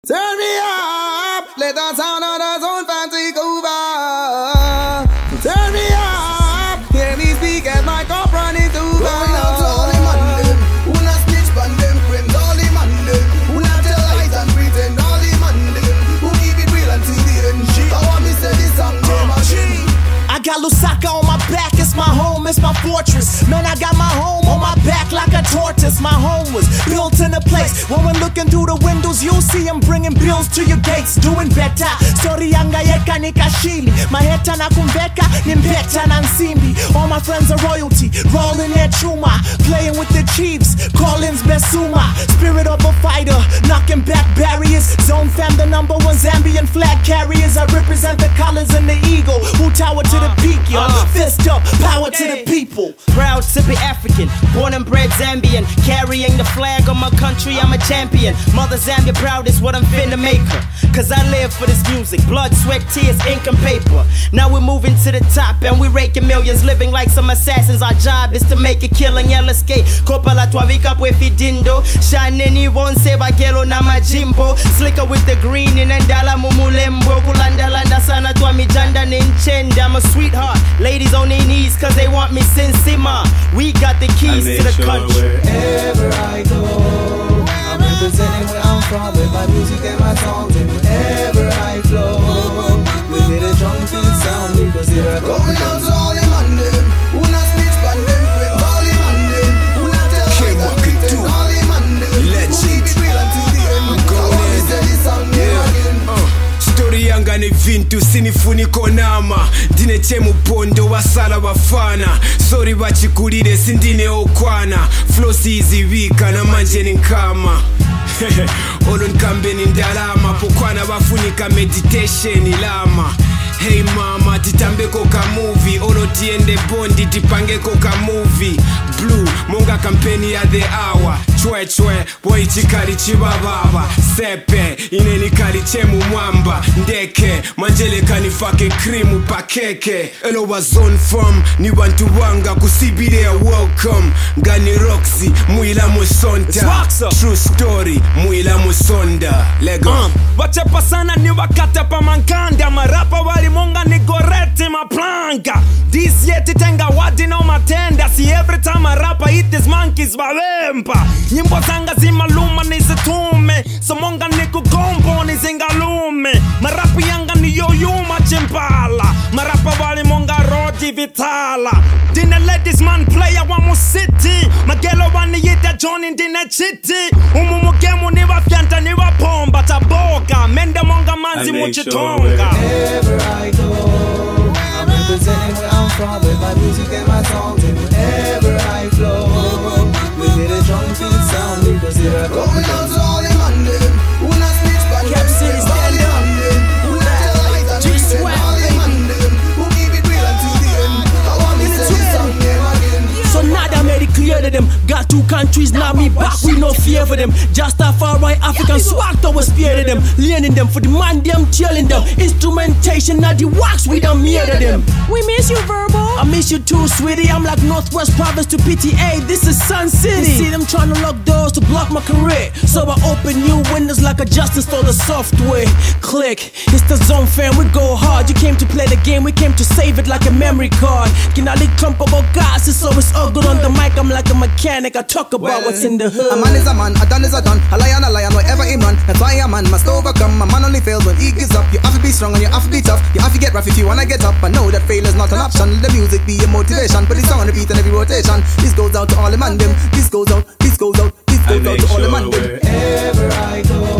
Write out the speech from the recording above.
Turn me up, let the sound of the zone fan take over. Turn me up, hear me speak as my cup running over. Going out to all the man them, who not snitch pan them, friends all the man them, who not tell lies and pretend all the man them, who keep it real until the end. I want me say this song name again. I got Lusaka on my back, it's my home, it's my fortress. Man, I got my home on my back like a tortoise. My home was built in a place where when looking through the windows, you'll see them bringing bills to your gates. Doing better, story yanga yeka nikashili. My head na kumveka, nimbeta na nsimbi. All my friends are royalty, rolling their chuma. Playing with the chiefs, Collins Besuma. Spirit of a fighter, knocking back barriers. Zone fam, the #1 Zambian flag carriers. I represent the colors and the eagle, who tower to the peak, yo. Fist up, power to the people. Proud to be African, born and bred Zambian. Carrying the flag of my country, I'm a champion. Mother Zambia proud is what I'm finna make her. Cause I live for this music, blood, sweat, tears, ink and paper. Now we're moving to the top and we're raking millions, living like some assassins. Our job is to make a killing, LSK. Kopa la tuavika pwe fidindo. Shaneni wonse bakelo na majimbo. Slicker with the green in andala mumulembo. Kulandalanda sana tuamijanda ninchenda. I'm a sweetheart, ladies on their knees cause they want me Sensima. We got the keys to the country. Wherever I go, I'm representing where I'm from with my music and my songs. And wherever I flow, we hear the drum beat sound because here I go. Going out to all the man them, who not snitch pan them, friends all the man them, who not tell lies and pretend all the man them, who keep it real until the end. I want me say this song name again. Story yanga ne vintu sinifuniko nama. Ndine chemu pondo wasala bafana. Sorry bachikulire sindine okwana. Flow sizivika na manje nkama. Olo nkambe ni ndalama. Pokwana bafunika meditation ilama. Hey mama, titambeko ka movie. Olo tiende bondi, tipangeko ka movie. Blue, monga kampeni ya the hour. Chwe chwe, boy chikari chibababa. Sepe, ineni kari chemu mwamba. Ndeke, manjele kanifake krimu pakeke. Elo wa zone from, ni wantu wanga kusibire ya welcome. Gani Roxy, muila musonta. True story, muila musonda. Lego. Wachepa sana ni wakate pa mankanda. Marapa wali monga ni gorete maplanka. This yeti tenga wadi no matenda. See every time I rap I eat these monkeys balempa. Nyimbo zanga zimaluma nizitume. So monga ni kugombo nizingalume. Marapi yanga ni yoyuma chimpala. Marapa wali monga rodi vitala. Dine ladies man player wa mu city. Magelo wani yita Johnny dine chiti. Umumugemu ni wafyanta ni wapomba taboga. Mende monga manzi muchitonga. Wherever I go, I'm representing where I'm from with my music and my songs. And wherever I flow, we hear the drum beat sound because here I go. Going out to all the man them, who not snitch pan them, friends all the man them, who not tell lies and pretend all the man them, who keep it real until the end. I want me say this song name again. So now I made it clear to them. Got 2 countries, now me back, we no fear for them. Just a far right African swag that was fear to them. Learning them for the man, them telling them. Instrumentation, now the wax, we done near to them. We miss you, Verbal. I miss you too, sweetie. I'm like Northwest Province to PTA. This is Sun City. You see them trying to lock doors to block my career. So I open new windows like a justice for the software. Click, it's the zone fam, we go hard. You came to play the game, we came to save it like a memory card. Can I leak clump about gas? It's always all good on the mic. I'm like a mechanic, I talk about what's in the hood. A man is a man, a done is a done. A lion, whatever he run. That's why a man must overcome. A man only fails when he gives up. You have to be strong and you have to be tough. You have to get rough if you wanna get up. I know that failure's not an option. Let the music be your motivation. Put the song on repeat in every rotation. This goes out to all the man them. This goes out, this goes out, this goes out to all the man them. Wherever I go,